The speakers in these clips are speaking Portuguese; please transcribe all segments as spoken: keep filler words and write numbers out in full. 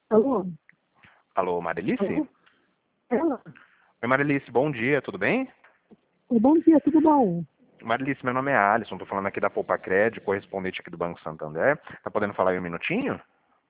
Alô? Alô, Marilice? Alô? Ela? Oi, Marilice, bom dia, tudo bem? Oi, bom dia, tudo bom? Marilice, meu nome é Alisson, tô falando aqui da Poupa Crédito, correspondente aqui do Banco Santander. Tá podendo falar aí um minutinho?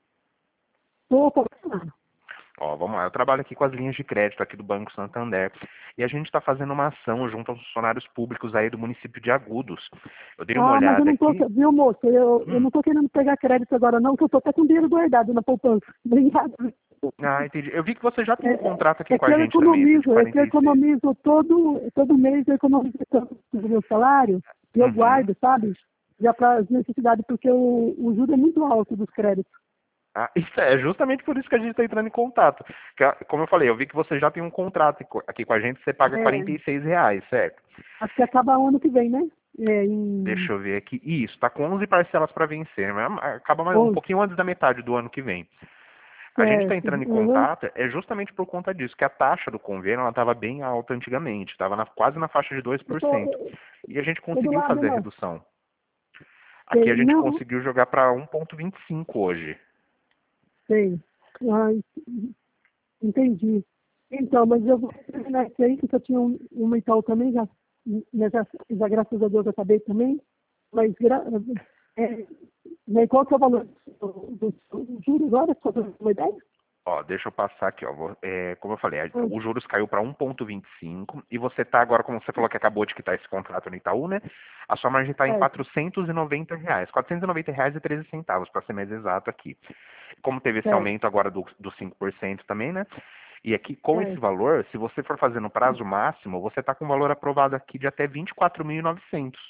Tô, pode falar. Ó, vamos lá, eu trabalho aqui com as linhas de crédito aqui do Banco Santander e a gente está fazendo uma ação junto aos funcionários públicos aí do município de Agudos. Eu dei uma Ah, mas eu olhada não tô, aqui. viu, moço? Eu, eu Hum. não tô querendo pegar crédito agora não, porque eu tô até com dinheiro guardado na poupança. Obrigada. Ah, entendi. Eu vi que você já tem um contrato É, aqui é com que a eu gente também, esse de economizo, é que quarenta eu e seis. economizo todo, todo mês, eu economizo tanto do meu salário, e eu Uhum. guardo, sabe? Já para as necessidades, porque o, o juro é muito alto dos créditos. Ah, isso é justamente por isso que a gente está entrando em contato. Que, ah, como eu falei, eu vi que você já tem um contrato aqui com a gente, você paga É, quarenta e seis reais, certo? acho que acaba ano que vem, né? É, em Deixa eu ver aqui. Isso, está com onze parcelas para vencer, mas acaba mais um onze, pouquinho antes da metade do ano que vem. A gente está certo. entrando em Uhum. contato é justamente por conta disso, que a taxa do convênio estava bem alta antigamente, estava quase na faixa de dois Eu por tô, cento. E a gente tô do conseguiu lado, fazer a não. redução. Aqui Sei, a gente não, conseguiu jogar para um vírgula vinte e cinco hoje. sei. Ai, entendi. Então, mas eu vou terminar isso aí, que eu tinha um, uma Itaú também, já, né, já, já graças a Deus eu acabei também, mas gra, é, né, qual que é o valor do, do, do juro agora, só para uma ideia? Ó, deixa eu passar aqui, ó. Vou- é, como eu falei, a- Hum, os juros caiu para um vírgula vinte e cinco e você tá agora, como você falou que acabou de quitar esse contrato no Itaú, né? A sua margem está em certo, quatrocentos e noventa reais, quatrocentos e noventa reais e treze centavos, para ser mais exato aqui. Como teve esse certo, aumento agora do, do cinco por cento também, né? E aqui, com esse certo. valor, se você for fazer no prazo máximo, você está com um valor aprovado aqui de até vinte e quatro mil e novecentos.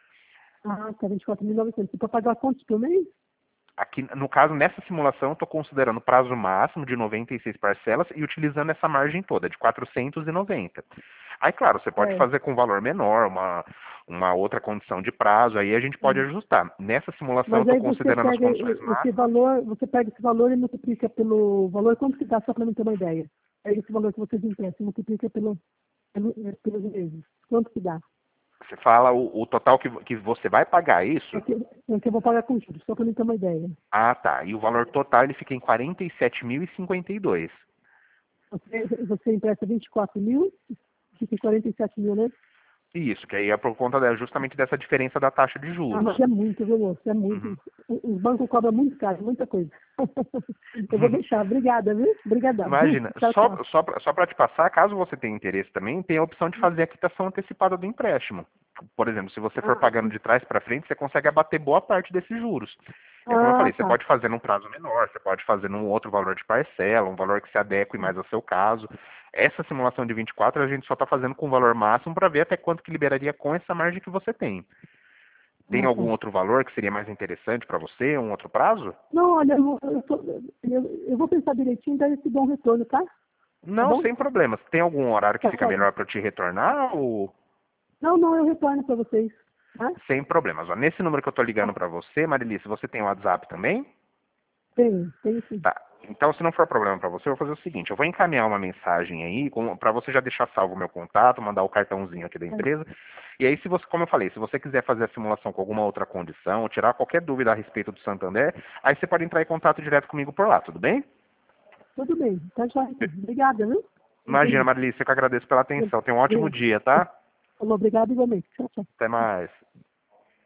Ah, tá, vinte e quatro mil e novecentos. Para pagar quantos por mês? Aqui, no caso, nessa simulação, eu estou considerando prazo máximo de noventa e seis parcelas e utilizando essa margem toda, de quatrocentos e noventa. Aí, claro, você pode Certo. fazer com valor menor, uma, uma outra condição de prazo, aí a gente pode Hum. ajustar. Nessa simulação, eu Mas estou aí você considerando as pega condições e- esse máximas. valor, você pega esse valor e multiplica pelo valor, quanto que dá, só para mim ter uma ideia? É esse valor que vocês emprestam, multiplica pelo, pelo, é, pelos meses. Quanto que dá? Você fala o, o total que, que você vai pagar É isso? que, é que eu vou pagar com juros, só para mim ter uma ideia. Ah, tá. E o valor total ele fica em quarenta e sete mil e cinquenta e dois. Você, você empresta vinte e quatro mil, fica em quarenta e sete mil, né? Isso, que aí é por conta da- justamente dessa diferença da taxa de Ah, juros. mas é muito, viu, moço? É muito. Uhum. O- Os bancos cobram muito caro, muita coisa. Eu vou deixar. Obrigada, viu? Obrigadão, viu? Imagina, Tchau, só, tchau. só, pra- só para te passar, caso você tenha interesse também, tem a opção de fazer a quitação antecipada do empréstimo. Por exemplo, se você for Ah, pagando de trás para frente, você consegue abater boa parte desses juros. É como eu ah, falei, você tá. pode fazer num prazo menor, você pode fazer num outro valor de parcela, um valor que se adeque mais ao seu caso. Essa simulação de vinte e quatro a gente só está fazendo com o valor máximo para ver até quanto que liberaria com essa margem que você tem. Tem Ah, tá. algum outro valor que seria mais interessante para você, um outro prazo? Não, olha, eu, eu, tô- eu- eu vou pensar direitinho e daí eu te dou um retorno, tá? Tá Não, bom? sem problemas. Tem algum horário que Tá, fica tá. melhor para eu te retornar ou Não, não, eu retorno para vocês. Tá? sem problemas? Ó, nesse número que eu estou ligando Tá. para você, Marilice, você tem o WhatsApp também? Tem, tem sim. Tá. Então, se não for problema para você, eu vou fazer o seguinte: eu vou encaminhar uma mensagem aí para você já deixar salvo o meu contato, mandar o cartãozinho aqui da É, empresa. E aí, se você, como eu falei, se você quiser fazer a simulação com alguma outra condição, tirar qualquer dúvida a respeito do Santander, aí você pode entrar em contato direto comigo por lá, tudo bem? tudo bem, tá já. Obrigada, viu? Imagina, Entendi. Marilice, eu que agradeço pela atenção. Tenha um ótimo dia, tá? Falou, obrigado igualmente. Tchau, tchau. Até mais.